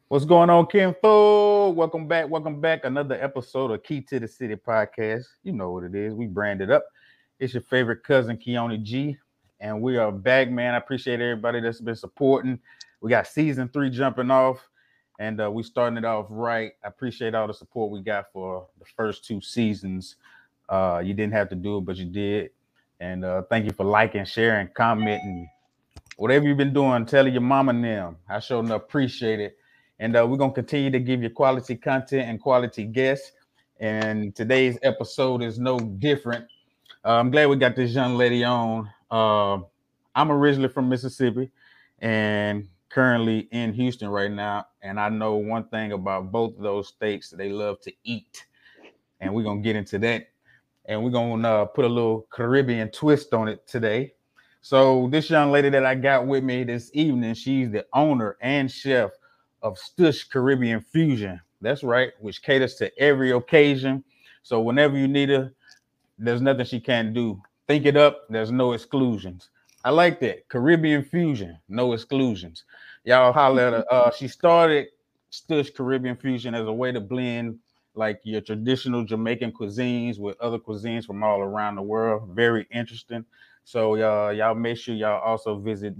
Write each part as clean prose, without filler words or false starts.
What's going on, Kinfo? Welcome back. Welcome back. Another episode of Key to the City podcast. You know what it is. We branded up. It's your favorite cousin, Keone G. And we are back, man. I appreciate everybody that's been supporting. We got season 3 jumping off, and we starting it off right. I appreciate all the support we got for the first 2 seasons. You didn't have to do it, but you did. And thank you for liking, sharing, commenting, whatever you've been doing, telling your mama and them. I sure enough appreciate it. And we're gonna continue to give you quality content and quality guests. And today's episode is no different. I'm glad we got this young lady on. I'm originally from Mississippi and currently in Houston right now. And I know one thing about both of those states, they love to eat. And we're gonna get into that. And we're gonna put a little Caribbean twist on it today. So this young lady that I got with me this evening, she's the owner and chef of Stush Caribbean Fusion. That's right, which caters to every occasion. So whenever you need her, there's nothing she can't do. Think it up. There's no exclusions. I like that. Caribbean Fusion, no exclusions. Y'all holler at her. She started Stush Caribbean Fusion as a way to blend like your traditional Jamaican cuisines with other cuisines from all around the world. Very interesting. So y'all make sure y'all also visit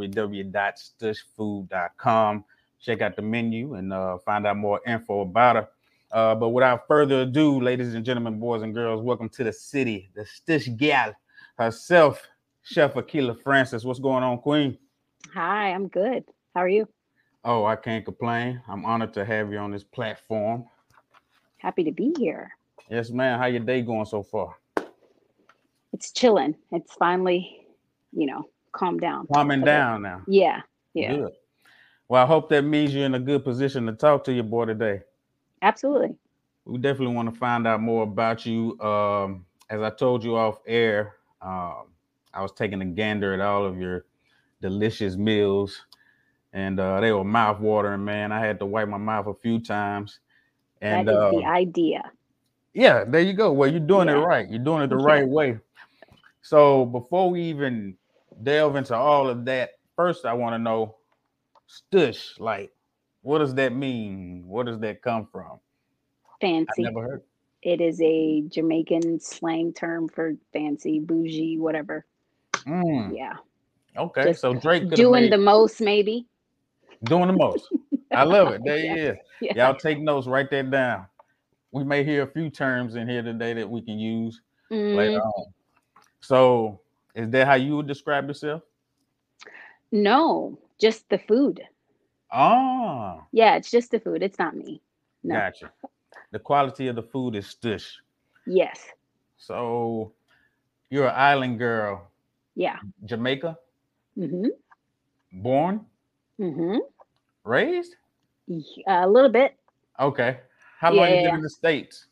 www.stushfood.com. Check out the menu and find out more info about her. But without further ado, ladies and gentlemen, boys and girls, welcome to the city, the Stush gal herself, Chef Akila Francis. What's going on, Queen? Hi, I'm good. How are you? Oh, I can't complain. I'm honored to have you on this platform. Happy to be here. Yes, man. How your day going so far? It's chilling. It's finally, calmed down Calming a bit. down now. Yeah, yeah, Good. Well, I hope that means you're in a good position to talk to your boy today. absolutely. We definitely want to find out more about you. As I told you off air, I was taking a gander at all of your delicious meals, and they were mouth watering, man. I had to wipe my mouth a few times, and That is the idea. yeah, there you go. Well, you're doing it Yeah, right. You're doing it the yeah. right way. So before we even delve into all of that, first I want to know stush. Like, what does that mean? Where does that come from? I Fancy. never heard. It is a Jamaican slang term for fancy, bougie, whatever. Mm, Yeah, okay, just so Drake could have doing made the most, maybe. doing the most. I love it. There Yeah, you is. yeah. Y'all take notes. Write that down. We may hear a few terms in here today that we can use later Mm, on. So, is that how you would describe yourself? no, just the food. Ah, Yeah, it's just the food. It's not me. No. gotcha. The quality of the food is stush. Yes. So, you're an island girl, Yeah. Jamaica, Mm-hmm. born, Mm-hmm. raised. A little bit. Okay. How long Yeah, you been yeah, in the states?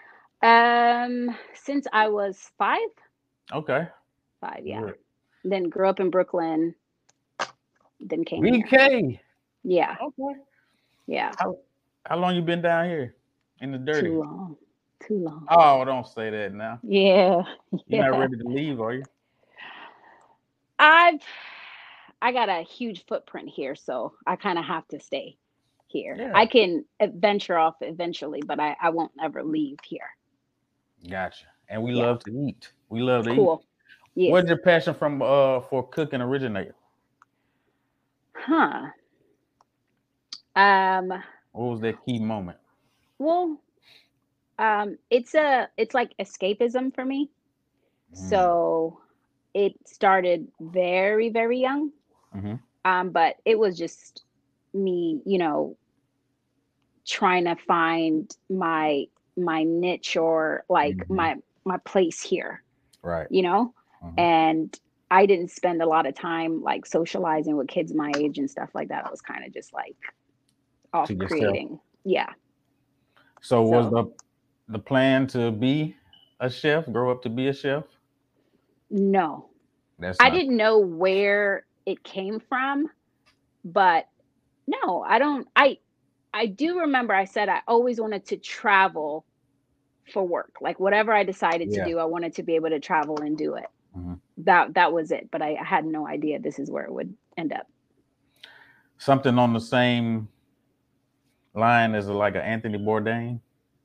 Since I was five, Okay. 5, yeah. Good. Then grew up in Brooklyn, then came here. BK. Yeah, Okay. yeah. How how long you been down here in the dirty? Too long. Too long. Oh, don't say that now. Yeah, You're not yeah. ready to leave, are you? I've I got a huge footprint here, so I kind of have to stay here. I Yeah. can venture off eventually, but I won't ever leave here. Gotcha. And we Yeah, love to eat. We love to eat. cool. Yes. Where's your passion from for cooking originate? Huh. Um, What was that key moment? well, it's like escapism for me. Mm. So it started very, very young. Hmm. But it was just me, trying to find my niche or like Hmm. my place here, Right. you know? Hmm. And I didn't spend a lot of time like socializing with kids my age and stuff like that. I was kind of just like To off yourself. creating. Yeah. So was So the plan to be a chef, grow up to be a chef? no, That's I not. didn't know where it came from, but no, I don't. I do remember I said I always wanted to travel for work. Like whatever I decided to Yeah. do, I wanted to be able to travel and do it. Hmm. That was it. But I had no idea this is where it would end up. Something on the same line as like an Anthony Bourdain?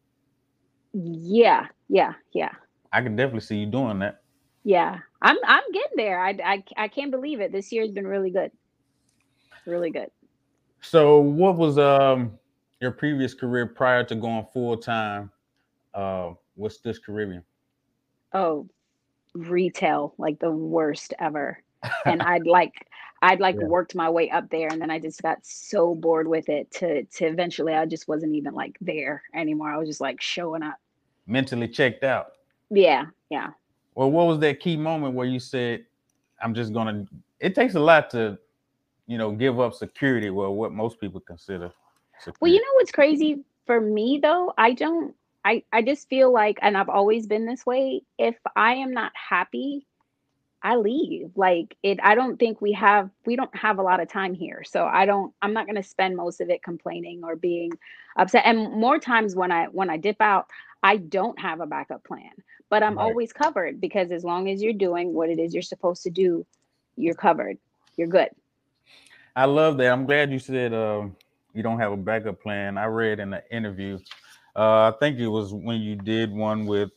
Yeah, yeah, yeah, I can definitely see you doing that. yeah. I'm getting there. I can't believe it. This year's been really good, really good. So, what was your previous career prior to going full time with Stitch Caribbean? Oh, retail, like the worst ever. And I'd Yeah. worked my way up there, and then I just got so bored with it to eventually I just wasn't even like there anymore. I was just like showing up. Mentally checked out. Yeah, yeah. Well, what was that key moment where you said, "I'm just gonna"? It takes a lot to, give up security. Well, what most people consider Well, you security. know what's crazy for me though? I just feel like, and I've always been this way, if I am not happy, I leave. Like it I don't think we don't have a lot of time here. So I'm not going to spend most of it complaining or being upset. And more times when I dip out, I don't have a backup plan. But I'm Right. always covered because as long as you're doing what it is you're supposed to do, you're covered. You're good. I love that. I'm glad you said you don't have a backup plan. I read in an interview. I think it was when you did one with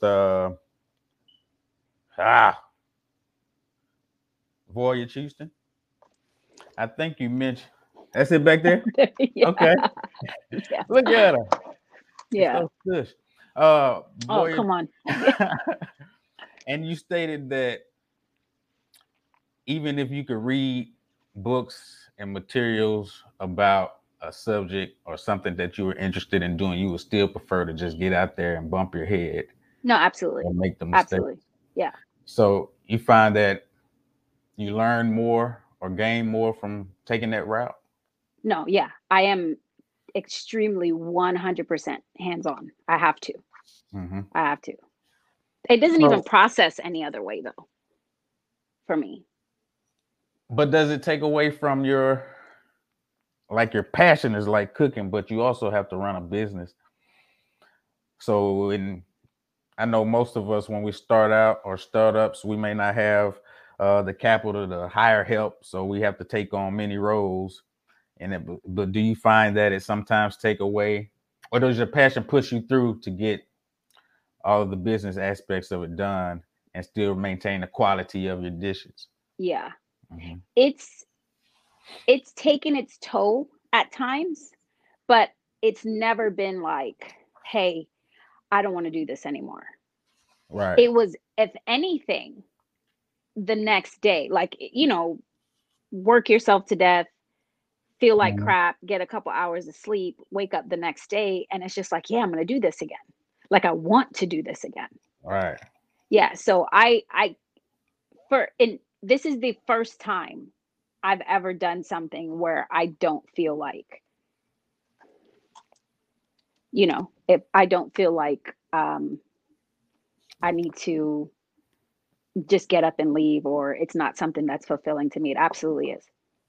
ah Voyage Houston. I think you mentioned that's it back there. Yeah. Okay, Yeah. look at her. It's Yeah. so good. Oh, Voyage, come on. Yeah. and you stated that even if you could read books and materials about a subject or something that you were interested in doing, you would still prefer to just get out there and bump your head No, absolutely. and make the mistake. Absolutely. Yeah. So you find that you learn more or gain more from taking that route. No, yeah. I am extremely 100% hands on. I have to. Hmm. I have to. It doesn't even So, process any other way though for me. but does it take away from your passion is like cooking, but you also have to run a business. So I know most of us when we start out or startups, we may not have the capital to hire help, so we have to take on many roles. But do you find that it sometimes take away, or does your passion push you through to get all of the business aspects of it done and still maintain the quality of your dishes? Yeah. Hmm. It's it's taken its toll at times, but it's never been like, "Hey, I don't want to do this anymore." Right. It was, if anything, the next day, like, work yourself to death, feel like Mhm. crap, get a couple hours of sleep, wake up the next day, and it's just like, "Yeah, I'm going to do this again." Like I want to do this again. Right. Yeah, so I for and this is the first time I've ever done something where I don't feel like, if I don't feel like I need to just get up and leave, or it's not something that's fulfilling to me. It absolutely is.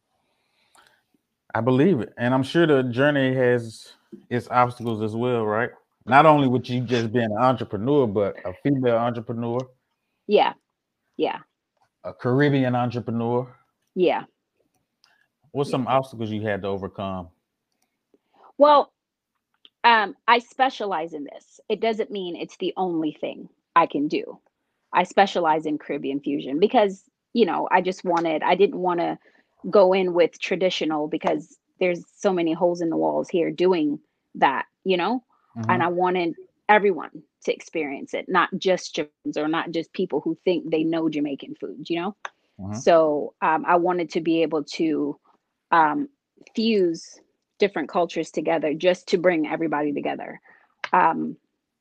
I believe it. And I'm sure the journey has its obstacles as well, right? Not only with you just being an entrepreneur, but a female entrepreneur, Yeah, yeah, a Caribbean entrepreneur. yeah, What's yeah. some obstacles you had to overcome? Well, I specialize in this. It doesn't mean it's the only thing I can do. I specialize in Caribbean fusion because, I didn't want to go in with traditional because there's so many holes in the walls here doing that. And Hmm. I wanted everyone to experience it, not just Jamaicans or not just people who think they know Jamaican food. Hmm. So I wanted to be able to um, fuse different cultures together just to bring everybody together. Um,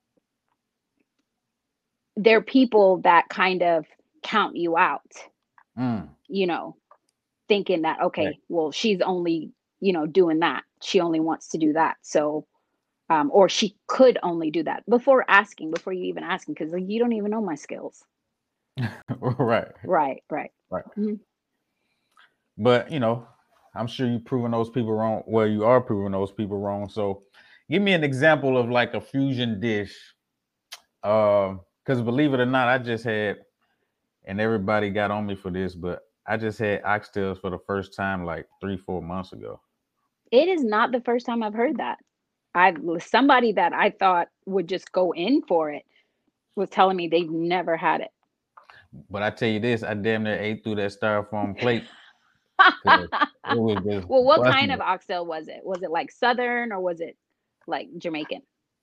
there are people that kind of count you out, Mm. you know, thinking that, Right. okay, well, she's only, doing that. She only wants to do that. So, or she could only do that before you even asking, because like, you don't even know my skills. Right. Right, right. Right. Mhm. But I'm sure you're proving those people wrong. Well, you are proving those people wrong. So give me an example of like a fusion dish. Because believe it or not, I just had, and everybody got on me for this, but I just had oxtails for the first time like 3, 4 months ago. It is not the first time I've heard that. Somebody that I thought would just go in for it was telling me they've never had it. But I tell you this, I damn near ate through that styrofoam plate. 'Cause it was just Well, what kind busting. of oxtail was it? Was it like Southern or was it like Jamaican?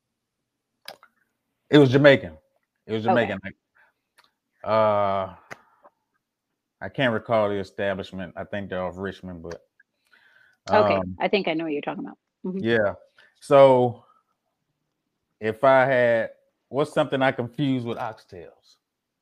It was Jamaican. It was Okay. Jamaican. Like, I can't recall the establishment. I think they're off Richmond, but Okay. I think I know what you're talking about. yeah. So if I had, what's something I confuse with oxtails?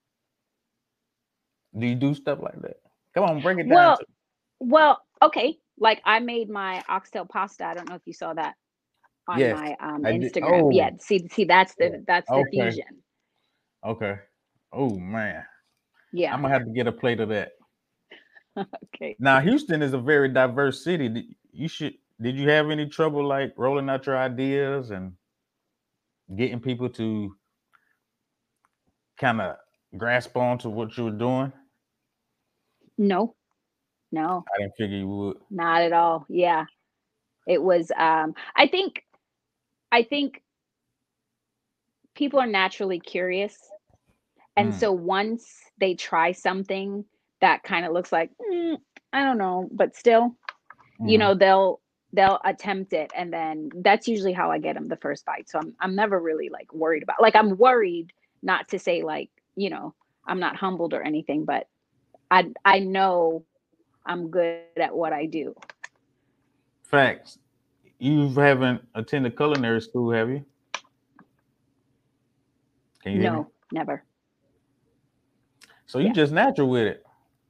Do you do stuff like that? Come on, break it down. Well, okay. Like I made my oxtail pasta. I don't know if you saw that on Yes, my I did. Instagram. Yeah, Oh, see that's yeah. the Okay, fusion. okay. Oh man, Yeah. I'm gonna have to get a plate of that. Okay. Now, Houston is a very diverse city. Did you have any trouble like rolling out your ideas and getting people to kind of grasp onto what you were doing? No, I didn't figure you would. not at all. Yeah. It was I think people are naturally curious. And Mm, so once they try something that kind of looks like, I don't know, but still, hmm they'll attempt it, and then that's usually how I get them the first bite. So I'm never really like worried about, like, I'm worried, not to say like, I'm not humbled or anything, but I know I'm good at what I do. Facts. You haven't attended culinary school, have you? Can you hear me? No, never. So you Yeah. just natural with it.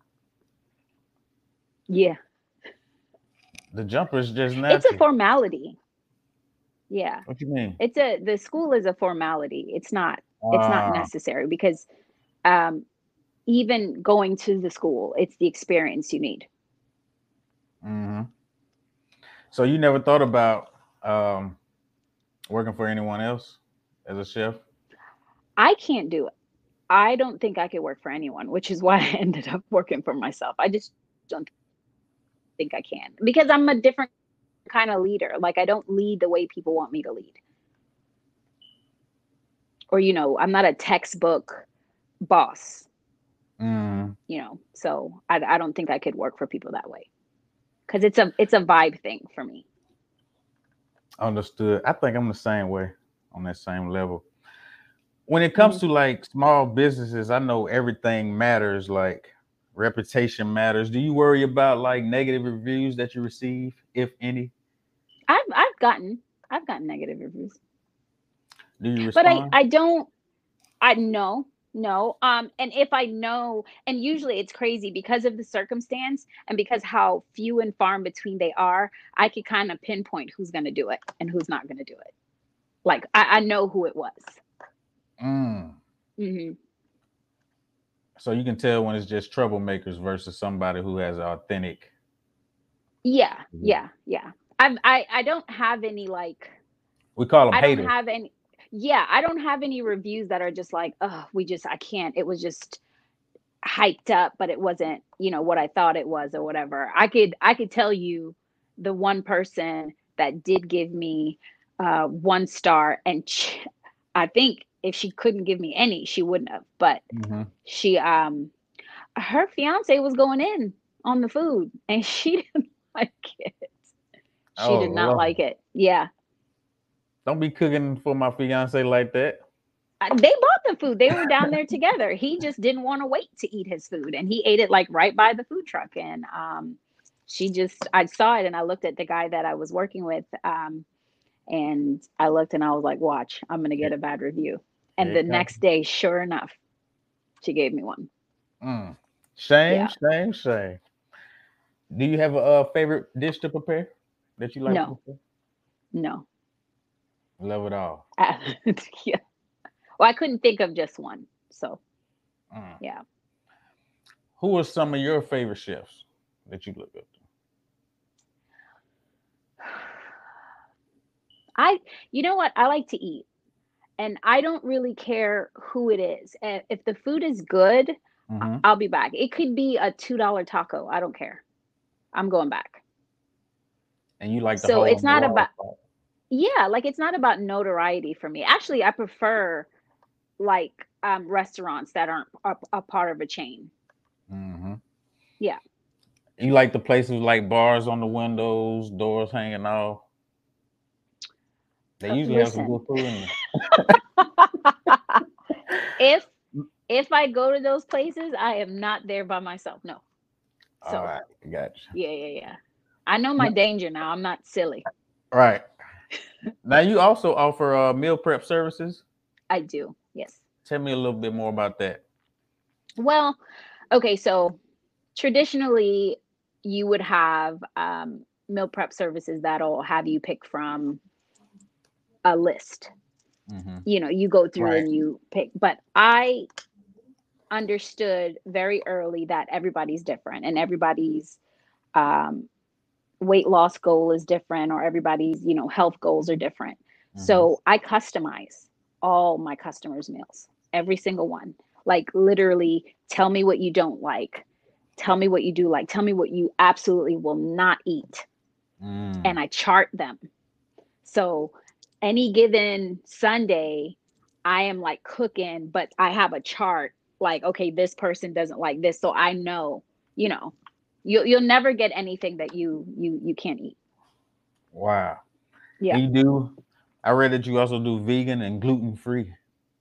Yeah. The jumper is just It's a natural. formality. Yeah. What you mean? The school is a formality. It's not Uh, necessary because um even going to the school, it's the experience you need. hmm So you never thought about um, working for anyone else as a chef? I can't do it. I don't think I could work for anyone, which is why I ended up working for myself. I just don't think I can because I'm a different kind of leader. Like I don't lead the way people want me to lead. Or I'm not a textbook boss, Mm, So I don't think I could work for people that way because it's a vibe thing for me. understood. I think I'm the same way on that same level. When it comes Mhm. to like small businesses, I know everything matters, like reputation matters. Do you worry about like negative reviews that you receive, if any? I've gotten negative reviews, Do you but I respond? I don't I no, no. And if I know, and usually it's crazy because of the circumstance and because how few and far in between they are, I could kind of pinpoint who's gonna do it and who's not gonna do it. Like I know who it was. Mm. Hmm. So you can tell when it's just troublemakers versus somebody who has authentic. Yeah, Mhm. yeah, yeah. I don't have any like We call them I don't haters. have any yeah, I don't have any reviews that are just like, oh, I can't. It was just hyped up, but it wasn't, what I thought it was or whatever. I could tell you the one person that did give me 1 star, and I think if she couldn't give me any, she wouldn't have. But hmm she her fiance was going in on the food, and she didn't like it. She Oh did not Lord. like it. Yeah. Don't be cooking for my fiance like that. They bought the food. They were down there together. He just didn't want to wait to eat his food, and he ate it like right by the food truck. And I saw it, and I looked at the guy that I was working with, and I looked, and I was like, "Watch, I'm gonna Here, get a bad review." here And it the comes. next day, sure enough, she gave me one. Mm. Shame, Yeah. shame, shame. Do you have a favorite dish to prepare that you like to No, prepare? no. Love it all. Yeah. Well, I couldn't think of just one. So Mm. yeah. Who are some of your favorite chefs that you look up to? I, you know what? I like to eat, and I don't really care who it is. If the food is good, hmm I'll be back. It could be a $2 taco. I don't care. I'm going back. And you like the So hole it's in the not wall about, part. Yeah, like it's not about notoriety for me. Actually, I prefer like restaurants that aren't a part of a chain. Mm-hmm. Yeah. You like the places like bars on the windows, doors hanging off. They usually have some Listen, good food in there. if if I go to those places, I am not there by myself. No. All So right, gotcha. yeah. I know my danger now. I'm not silly. Right. Now you also offer meal prep services. I do. Yes. Tell me a little bit more about that. Well, okay, so traditionally you would have meal prep services that'll have you pick from a list. Mm-hmm. You go through Right. and you pick, but I understood very early that everybody's different and everybody's um, weight loss goal is different or everybody's health goals are different. Mm-hmm. So I customize all my customers meals, every single one. Like literally, tell me what you don't like, tell me what you do like, tell me what you absolutely will not eat, Mm. and I chart them. So any given Sunday, I am like cooking, but I have a chart like, okay, this person doesn't like this. So I know, you know, you'll never get anything that you can't eat. Wow. Yeah. And you do. I read that you also do vegan and gluten free.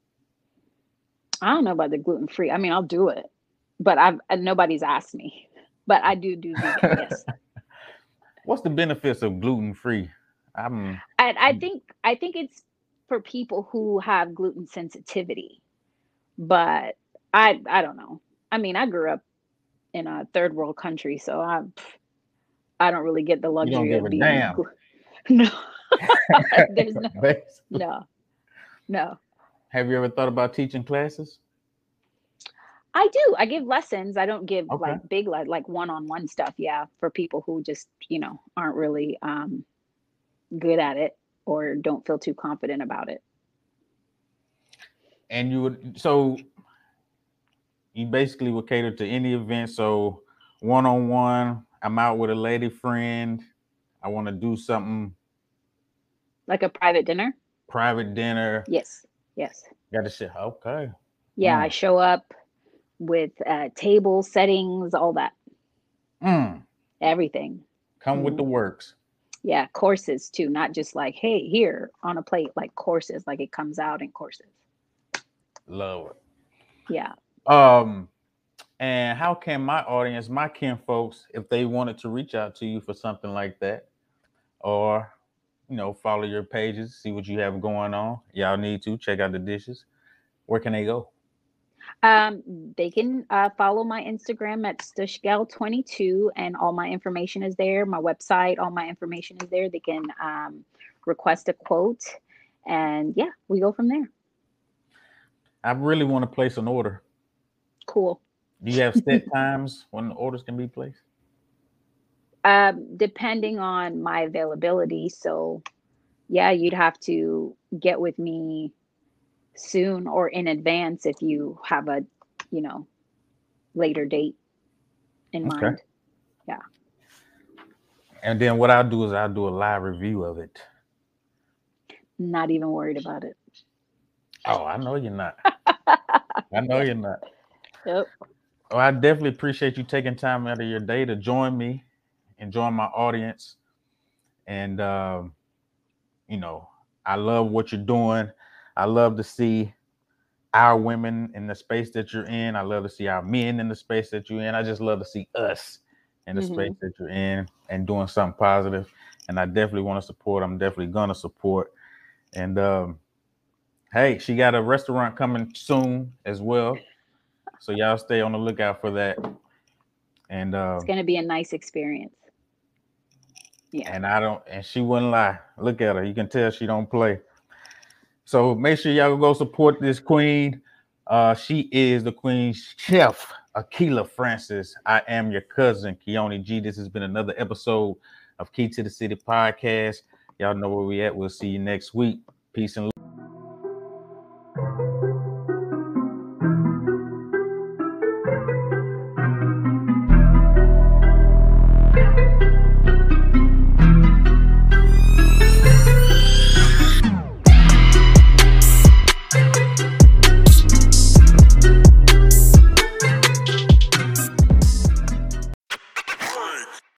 I don't know about the gluten free. I mean, I'll do it, but nobody's asked me. But I do vegan, yes. What's the benefits of gluten free? I'm. And I think it's for people who have gluten sensitivity, but I don't know. I mean, I grew up in a third world country, so I don't really get the You don't luxury give of a being damn. no. There's Basically. no no. Have you ever thought about teaching classes? I do. I give lessons. I don't give Okay. like big like one-on-one stuff. Yeah, for people who just aren't really good at it or don't feel too confident about it. And you basically would cater to any event. So one on one, I'm out with a lady friend. I want to do something Like a private dinner? private dinner. Yes. Yes. Got to say, okay. Yeah, I Mm, show up with table settings, all that, mm. everything. Come with Hmm. the works. Yeah, courses too, not just like, hey, here on a plate, like courses, like it comes out in courses. Love Yeah. it. And how can my audience, my kin folks, if they wanted to reach out to you for something like that, or follow your pages, see what you have going on. Y'all need to check out the dishes. Where can they go? Um, they can follow my Instagram at stushgal22, and all my information is there. My website, all my information is there. They can request a quote, and yeah, we go from there. I really want to place an order. Cool. Do you have set times when the orders can be placed? Depending on my availability. So yeah, you'd have to get with me soon or in advance if you have a, you know, later date in Okay. mind. Yeah. And then what I'll do is I'll do a live review of it. Not even worried about it. Oh, I know you're not. I know Yeah. you're not. Yep. Oh, I definitely appreciate you taking time out of your day to join me and join my audience. And you know, I love what you're doing. I love to see our women in the space that you're in. I love to see our men in the space that you're in. I just love to see us in the Hmm. space that you're in and doing something positive. And I definitely want to support. I'm definitely gonna support. And hey, she got a restaurant coming soon as well. So y'all stay on the lookout for that. And It's going to be a nice experience. Yeah. and she wouldn't lie. Look at her. You can tell she don't play. So make sure y'all go support this queen. She is the queen chef, Akila Francis. I am your cousin, Keone G. This has been another episode of Key to the City podcast. Y'all know where we at. We'll see you next week. Peace and love.